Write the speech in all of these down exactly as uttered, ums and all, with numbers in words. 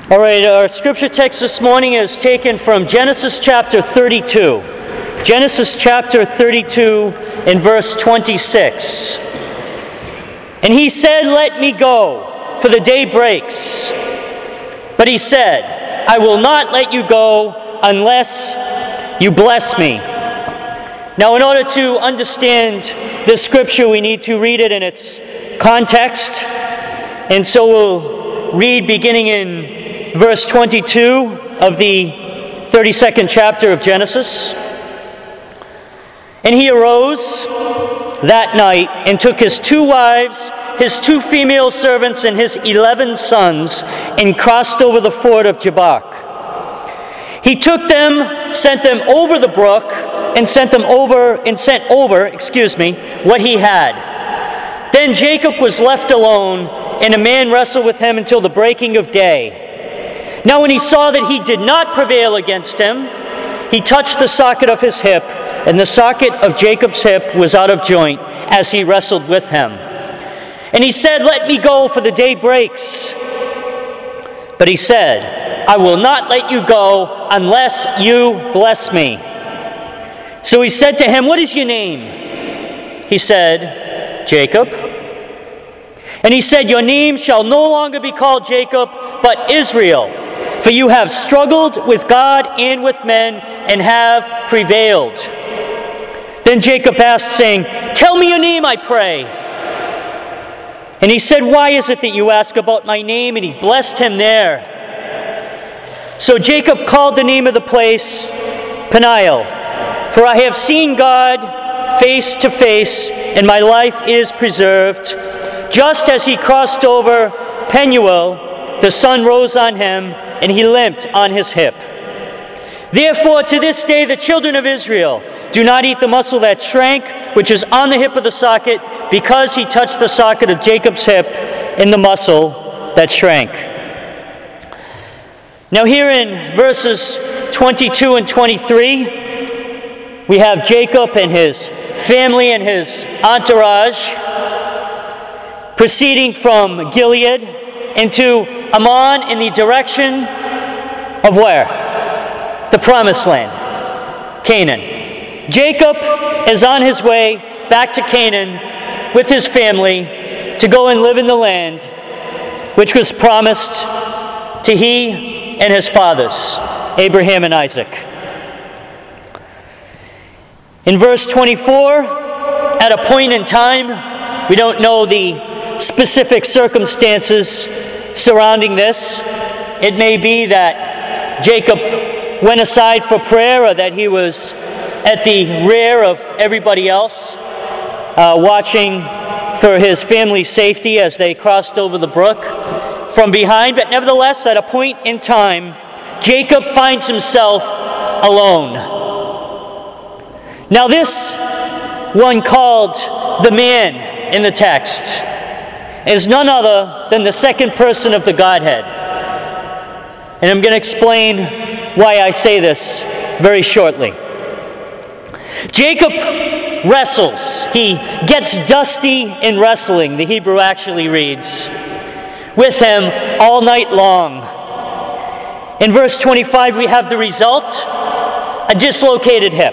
All right, our scripture text this morning is taken from Genesis chapter thirty-two. Genesis chapter thirty-two and verse twenty-six. And he said, "Let me go, for the day breaks." But he said, "I will not let you go unless you bless me." Now, in order to understand this scripture, we need to read it in its context. And so we'll read beginning in verse twenty-two of the thirty-second chapter of Genesis. And he arose that night and took his two wives, his two female servants, and his eleven sons, and crossed over the ford of Jabbok. He took them, sent them over the brook, and sent them over, and sent over, excuse me, what he had. Then Jacob was left alone, and a man wrestled with him until the breaking of day. Now when he saw that he did not prevail against him, he touched the socket of his hip, and the socket of Jacob's hip was out of joint as he wrestled with him. And he said, "Let me go, for the day breaks." But he said, "I will not let you go unless you bless me." So he said to him, "What is your name?" He said, "Jacob." And he said, "Your name shall no longer be called Jacob, but Israel, for you have struggled with God and with men and have prevailed." Then Jacob asked, saying, "Tell me your name, I pray." And he said, "Why is it that you ask about my name?" And he blessed him there. So Jacob called the name of the place Peniel, for I have seen God face to face, and my life is preserved. Just as he crossed over Penuel, the sun rose on him, and he limped on his hip. Therefore, to this day, the children of Israel do not eat the muscle that shrank, which is on the hip of the socket, because he touched the socket of Jacob's hip in the muscle that shrank. Now here in verses twenty-two and twenty-three, we have Jacob and his family and his entourage proceeding from Gilead into Ammon in the direction of where? The Promised Land, Canaan. Jacob is on his way back to Canaan with his family to go and live in the land which was promised to he and his fathers, Abraham and Isaac. In verse twenty-four, at a point in time, we don't know the specific circumstances surrounding this. It may be that Jacob went aside for prayer, or that he was at the rear of everybody else, uh, watching for his family's safety as they crossed over the brook from behind. But nevertheless, at a point in time, Jacob finds himself alone. Now this one called the man in the text is none other than the second person of the Godhead. And I'm going to explain why I say this very shortly. Jacob wrestles. He gets dusty in wrestling, the Hebrew actually reads, with him all night long. In verse twenty-five, we have the result, a dislocated hip.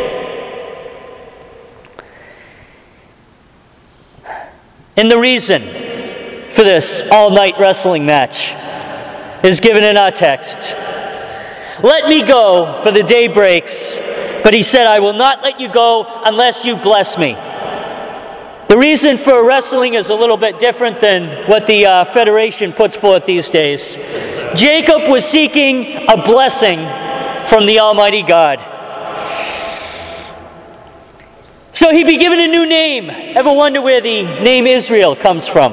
And the reason for this all-night wrestling match is given in our text. "Let me go, for the day breaks." But he said, "I will not let you go unless you bless me." The reason for wrestling is a little bit different than what the uh, Federation puts forth these days. Jacob was seeking a blessing from the Almighty God. So he'd be given a new name. Ever wonder where the name Israel comes from?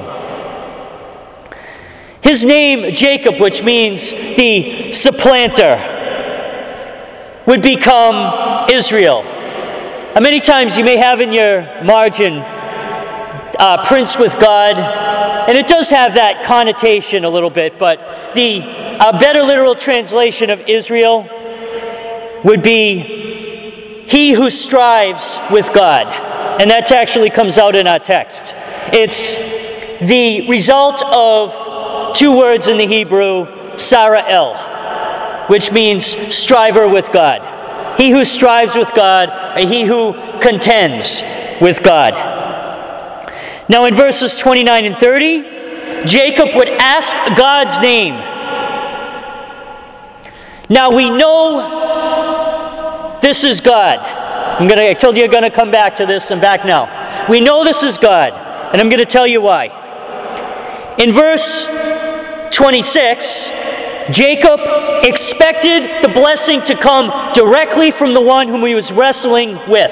His name, Jacob, which means the supplanter, would become Israel. And many times you may have in your margin, uh, Prince with God, and it does have that connotation a little bit, but the uh, better literal translation of Israel would be he who strives with God. And that actually comes out in our text. It's the result of two words in the Hebrew, Sarael, which means striver with God. He who strives with God, or he who contends with God. Now in verses twenty-nine and thirty, Jacob would ask God's name. Now we know this is God. I'm gonna, I told you I'm going to come back to this and back now. We know this is God, and I'm going to tell you why. In verse twenty-six, Jacob expected the blessing to come directly from the one whom he was wrestling with.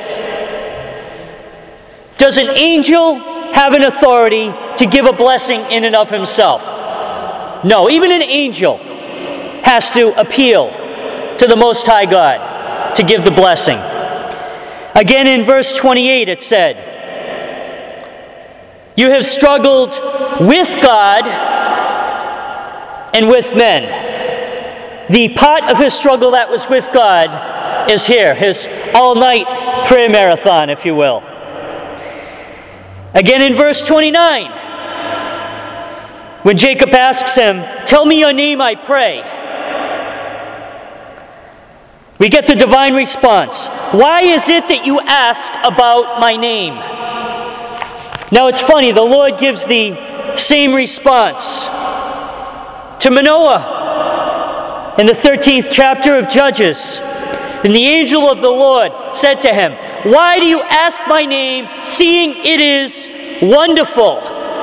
Does an angel have an authority to give a blessing in and of himself? No, even an angel has to appeal to the Most High God to give the blessing. Again in verse twenty-eight it said, "You have struggled with God and with men." The part of his struggle that was with God is here, his all-night prayer marathon, if you will. Again in verse twenty-nine, when Jacob asks him, "Tell me your name, I pray," we get the divine response. "Why is it that you ask about my name?" Now it's funny, the Lord gives the same response to Manoah in the thirteenth chapter of Judges. And the angel of the Lord said to him, "Why do you ask my name, seeing it is wonderful?"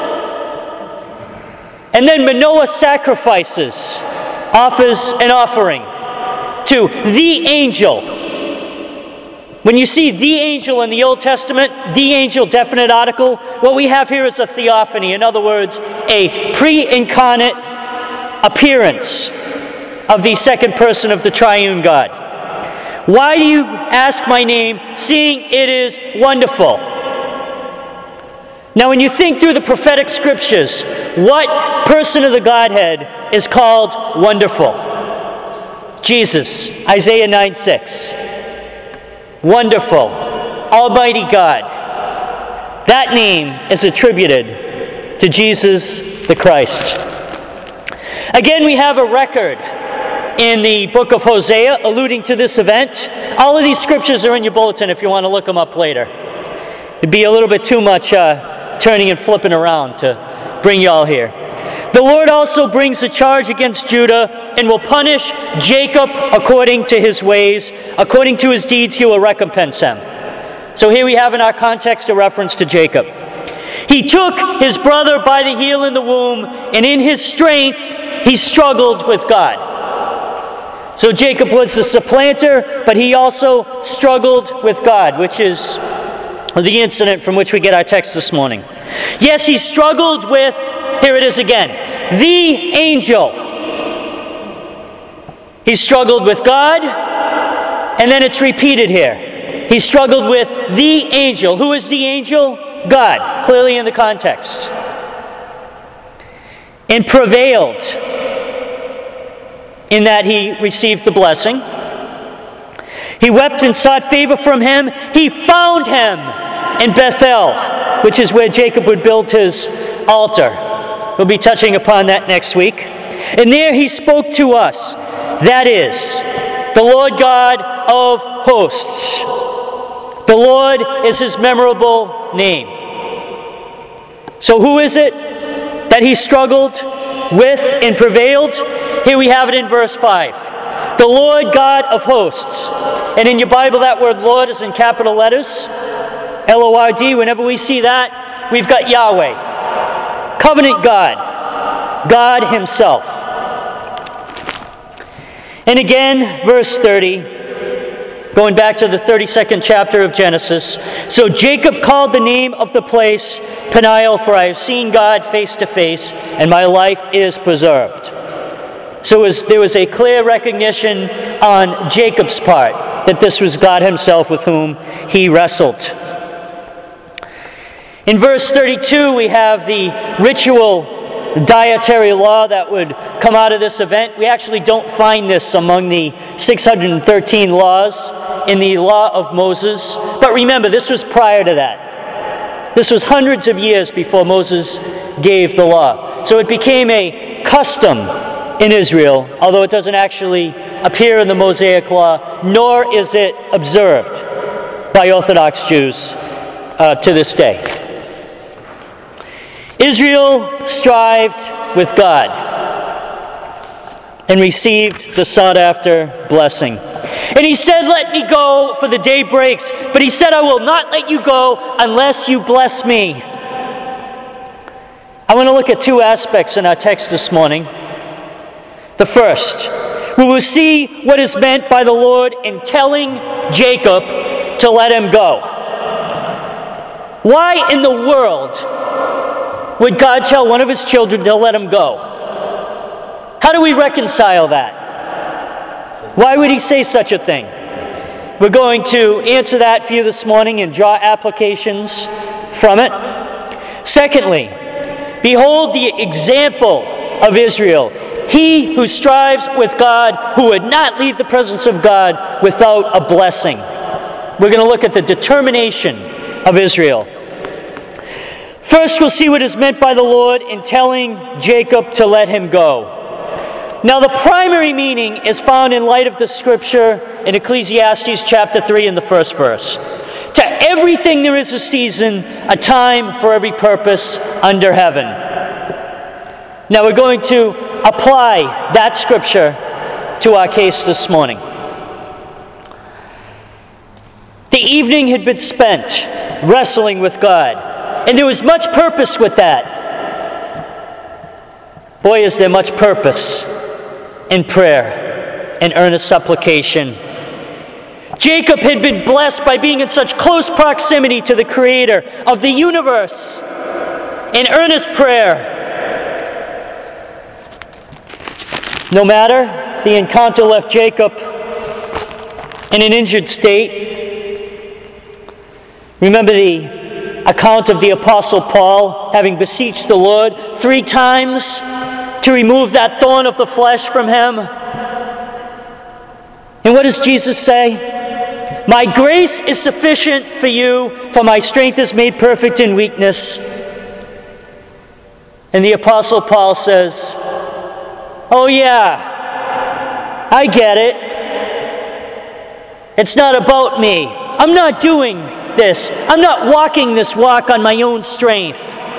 And then Manoah sacrifices, offers an offering to the angel. When you see the angel in the Old Testament, the angel, definite article, what we have here is a theophany. In other words, a pre-incarnate appearance of the second person of the triune God. "Why do you ask my name, seeing it is wonderful?" Now when you think through the prophetic scriptures, what person of the Godhead is called wonderful? Jesus, Isaiah nine six. Wonderful, Almighty God. That name is attributed to Jesus the Christ. Again, we have a record in the book of Hosea alluding to this event. All of these scriptures are in your bulletin if you want to look them up later. It'd be a little bit too much uh, turning and flipping around to bring you all here. The Lord also brings a charge against Judah and will punish Jacob according to his ways. According to his deeds, he will recompense him. So here we have in our context a reference to Jacob. He took his brother by the heel in the womb, and in his strength he struggled with God. So Jacob was the supplanter, but he also struggled with God, which is the incident from which we get our text this morning. Yes, he struggled with, here it is again, the angel. He struggled with God, and then it's repeated here. He struggled with the angel. Who is the angel? God, clearly in the context. And prevailed in that he received the blessing. He wept and sought favor from him. He found him in Bethel, which is where Jacob would build his altar. We'll be touching upon that next week. And there he spoke to us. That is, the Lord God of hosts. The Lord is his memorable name. So who is it that he struggled with and prevailed? Here we have it in verse five. The Lord God of hosts. And in your Bible that word Lord is in capital letters. L O R D. Whenever we see that, we've got Yahweh. Covenant God. God himself. And again, verse thirty, going back to the thirty-second chapter of Genesis. So Jacob called the name of the place Peniel, for I have seen God face to face, and my life is preserved. So it was, there was a clear recognition on Jacob's part that this was God himself with whom he wrestled. In verse thirty-two, we have the ritual dietary law that would come out of this event. We actually don't find this among the six hundred thirteen laws in the law of Moses. But remember, this was prior to that. This was hundreds of years before Moses gave the law. So it became a custom in Israel, although it doesn't actually appear in the Mosaic Law, nor is it observed by Orthodox Jews uh, to this day. Israel strived with God and received the sought-after blessing. And he said, "Let me go, for the day breaks." But he said, "I will not let you go unless you bless me." I want to look at two aspects in our text this morning. The first, we will see what is meant by the Lord in telling Jacob to let him go. Why in the world would God tell one of his children to let him go? How do we reconcile that? Why would he say such a thing? We're going to answer that for you this morning and draw applications from it. Secondly, behold the example of Israel. He who strives with God, who would not leave the presence of God without a blessing. We're going to look at the determination of Israel. First, we'll see what is meant by the Lord in telling Jacob to let him go. Now, the primary meaning is found in light of the scripture in Ecclesiastes chapter three in the first verse. To everything there is a season, a time for every purpose under heaven. Now, we're going to apply that scripture to our case this morning. The evening had been spent wrestling with God, and there was much purpose with that. Boy, is there much purpose in prayer and earnest supplication. Jacob had been blessed by being in such close proximity to the Creator of the universe in earnest prayer. No matter, the encounter left Jacob in an injured state. Remember the account of the Apostle Paul having beseeched the Lord three times to remove that thorn of the flesh from him. And what does Jesus say? "My grace is sufficient for you, for my strength is made perfect in weakness." And the Apostle Paul says, "Oh yeah, I get it. It's not about me. I'm not doing this. I'm not walking this walk on my own strength.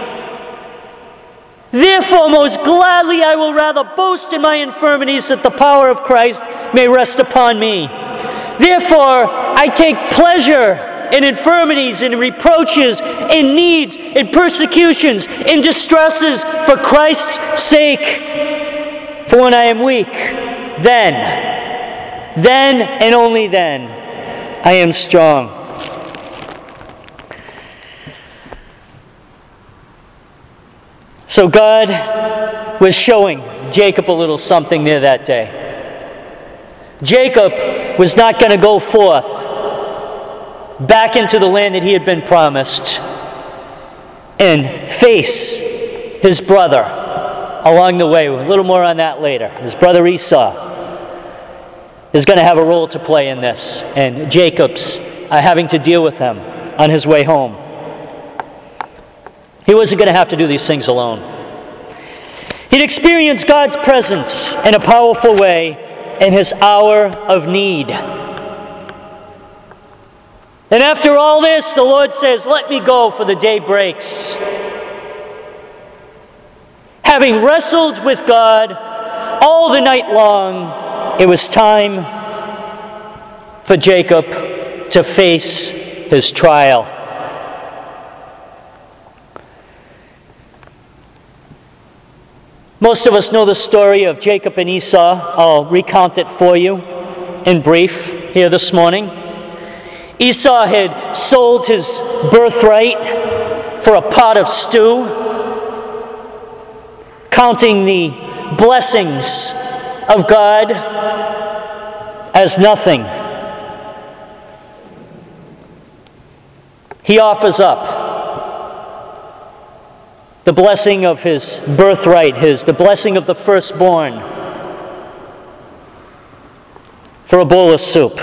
Therefore, most gladly I will rather boast in my infirmities, that the power of Christ may rest upon me. Therefore, I take pleasure in infirmities, in reproaches, in needs, in persecutions, in distresses for Christ's sake. For when I am weak, then, then and only then, I am strong." So God was showing Jacob a little something there that day. Jacob was not going to go forth back into the land that he had been promised and face his brother along the way. A little more on that later. His brother Esau is going to have a role to play in this, and Jacob's uh, having to deal with him on his way home. He wasn't going to have to do these things alone. He'd experienced God's presence in a powerful way in his hour of need. And after all this, the Lord says, "Let me go, for the day breaks." Having wrestled with God all the night long, it was time for Jacob to face his trial. Most of us know the story of Jacob and Esau. I'll recount it for you in brief here this morning. Esau had sold his birthright for a pot of stew, counting the blessings of God as nothing. He offers up the blessing of his birthright, his the blessing of the firstborn, for a bowl of soup.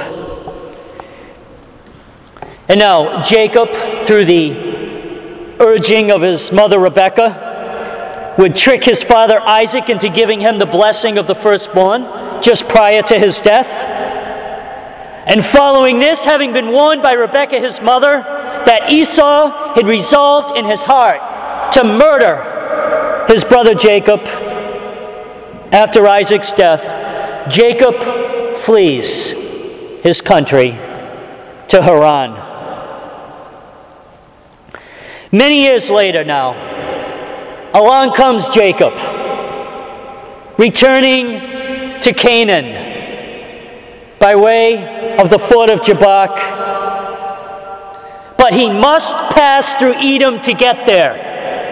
And now Jacob, through the urging of his mother Rebekah, would trick his father Isaac into giving him the blessing of the firstborn just prior to his death. And following this, having been warned by Rebekah, his mother, that Esau had resolved in his heart to murder his brother Jacob after Isaac's death, Jacob flees his country to Haran. Many years later now, along comes Jacob, returning to Canaan by way of the ford of Jabbok. But he must pass through Edom to get there.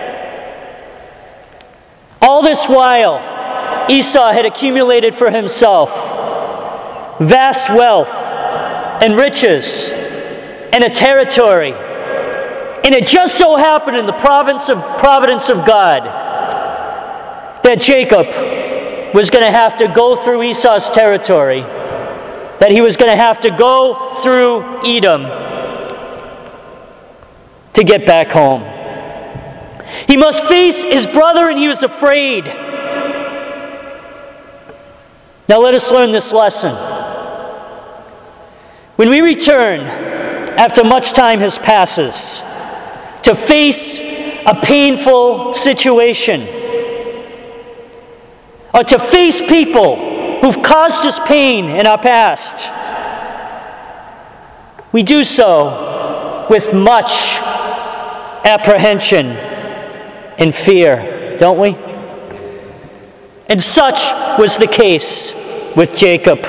All this while, Esau had accumulated for himself vast wealth and riches and a territory. And it just so happened in the province of providence of God that Jacob was going to have to go through Esau's territory, that he was going to have to go through Edom to get back home. He must face his brother, and he was afraid. Now let us learn this lesson. When we return, after much time has passes, to face a painful situation, or to face people who've caused us pain in our past, we do so with much apprehension and fear, don't we? And such was the case with Jacob.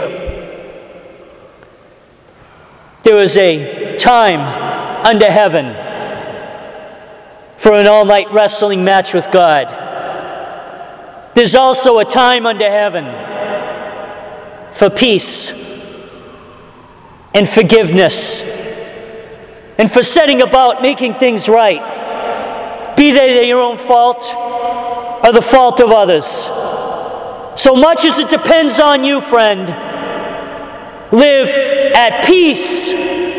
There was a time under heaven for an all-night wrestling match with God. There's also a time under heaven for peace and forgiveness and for setting about making things right, be they your own fault or the fault of others. So much as it depends on you, friend, live at peace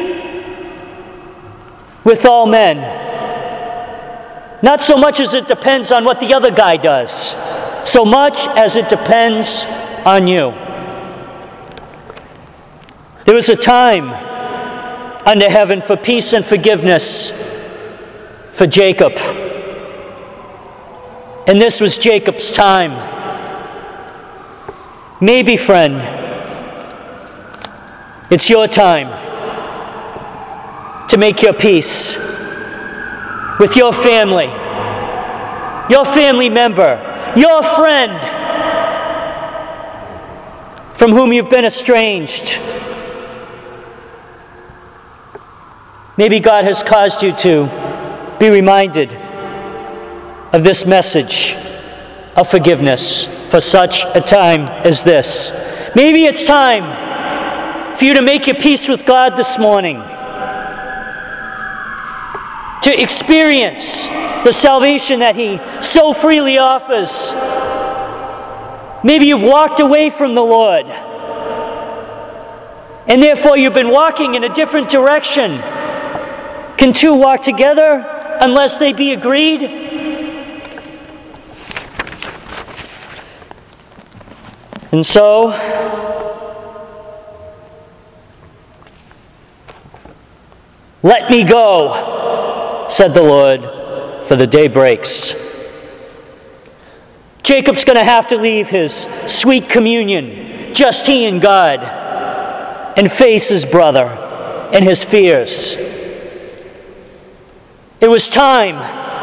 with all men. Not so much as it depends on what the other guy does, so much as it depends on you. There was a time under heaven for peace and forgiveness for Jacob. And this was Jacob's time. Maybe, friend, it's your time to make your peace with your family, your family member, your friend from whom you've been estranged. Maybe God has caused you to be reminded of this message of forgiveness for such a time as this. Maybe it's time for you to make your peace with God this morning, to experience the salvation that He so freely offers. Maybe you've walked away from the Lord, and therefore you've been walking in a different direction. Can two walk together unless they be agreed? And so, let me go, said the Lord, for the day breaks. Jacob's going to have to leave his sweet communion, just he and God, and face his brother and his fears. It was time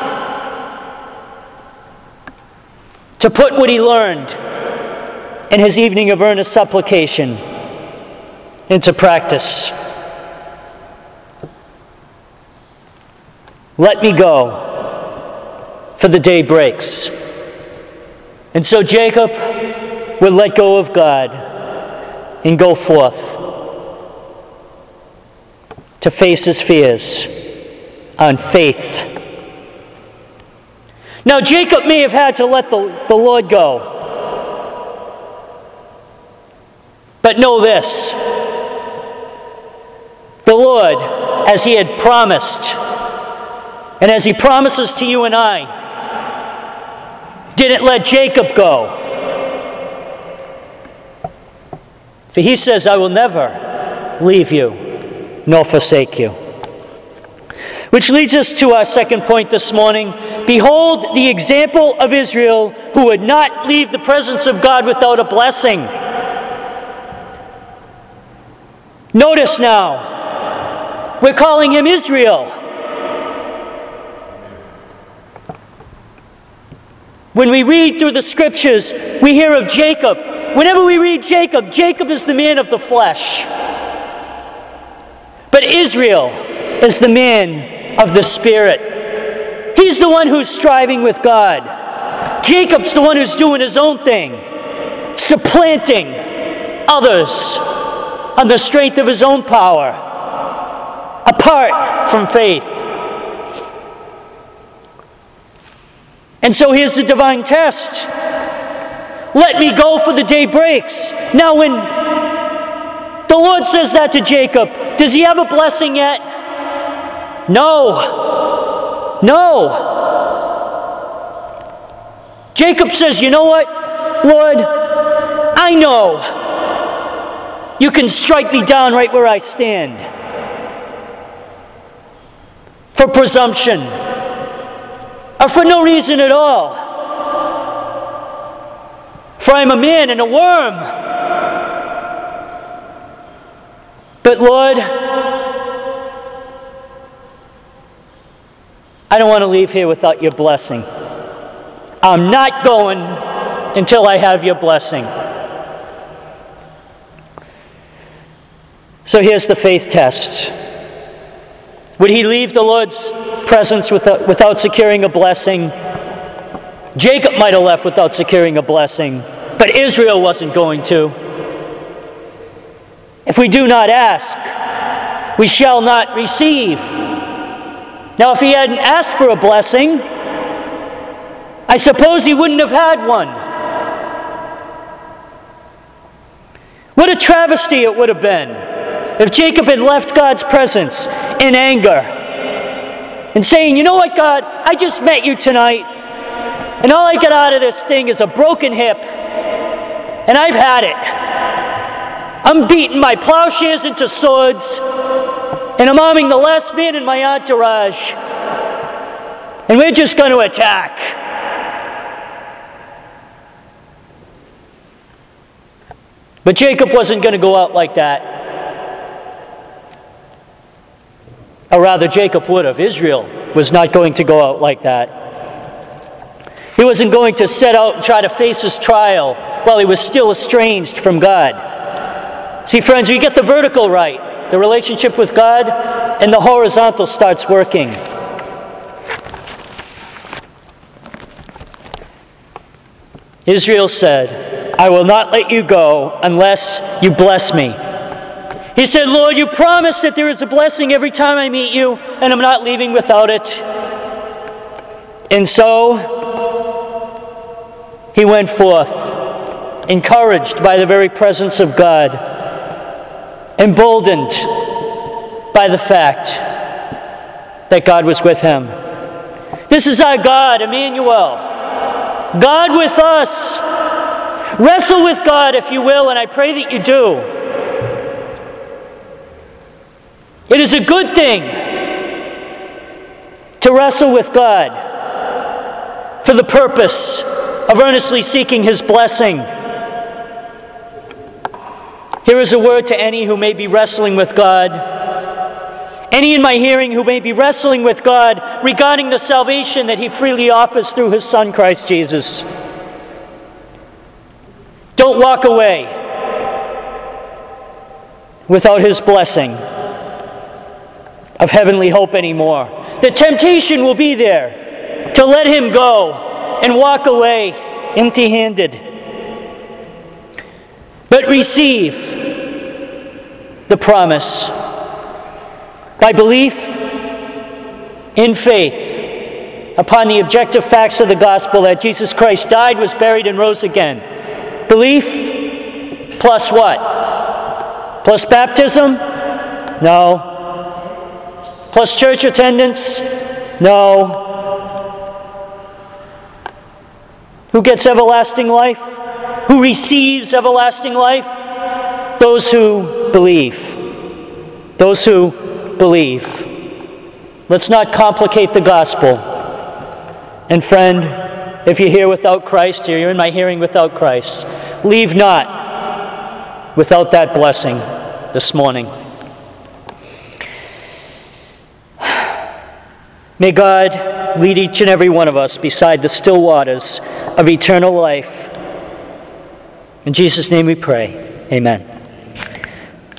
to put what he learned in his evening of earnest supplication into practice. Let me go, for the day breaks. And so Jacob would let go of God and go forth to face his fears on faith. Now, Jacob may have had to let the, the Lord go. But know this, the Lord, as He had promised, and as He promises to you and I, didn't let Jacob go. For he says, I will never leave you nor forsake you. Which leads us to our second point this morning. Behold the example of Israel, who would not leave the presence of God without a blessing. Notice now, we're calling him Israel. When we read through the scriptures, we hear of Jacob. Whenever we read Jacob, Jacob is the man of the flesh. But Israel is the man of the Spirit. He's the one who's striving with God. Jacob's the one who's doing his own thing, supplanting others on the strength of his own power, apart from faith. And so here's the divine test. Let me go, for the day breaks. Now when the Lord says that to Jacob, does he have a blessing yet? No. No. Jacob says, you know what, Lord? I know you can strike me down right where I stand for presumption, or for no reason at all. For I'm a man and a worm. But Lord, I don't want to leave here without your blessing. I'm not going until I have your blessing. So here's the faith test. Would he leave the Lord's presence without, without securing a blessing? Jacob might have left without securing a blessing, but Israel wasn't going to. If we do not ask, we shall not receive. Now, if he hadn't asked for a blessing, I suppose he wouldn't have had one. What a travesty it would have been if Jacob had left God's presence in anger and saying, you know what, God, I just met you tonight, and all I got out of this thing is a broken hip, and I've had it. I'm beating my plowshares into swords, and I'm arming the last man in my entourage, and we're just going to attack. But Jacob wasn't going to go out like that. Or rather, Jacob would have. Israel was not going to go out like that. He wasn't going to set out and try to face his trial while he was still estranged from God. See, friends, you get the vertical right, the relationship with God, and the horizontal starts working. Israel said, I will not let you go unless you bless me. He said, Lord, you promised that there is a blessing every time I meet you, and I'm not leaving without it. And so, he went forth, encouraged by the very presence of God, emboldened by the fact that God was with him. This is our God, Emmanuel. God with us. Wrestle with God, if you will, and I pray that you do. It is a good thing to wrestle with God for the purpose of earnestly seeking his blessing. Here is a word to any who may be wrestling with God. Any in my hearing who may be wrestling with God regarding the salvation that he freely offers through his Son, Christ Jesus. Don't walk away without his blessing of heavenly hope anymore. The temptation will be there to let him go and walk away empty-handed. But receive the promise by belief in faith upon the objective facts of the gospel that Jesus Christ died, was buried, and rose again. Belief plus what? Plus baptism? No. Plus church attendance? No. Who gets everlasting life? Who receives everlasting life? Those who believe. Those who believe. Let's not complicate the gospel. And friend, if you're here without Christ, or you're in my hearing without Christ, leave not without that blessing this morning. May God lead each and every one of us beside the still waters of eternal life. In Jesus' name we pray. Amen.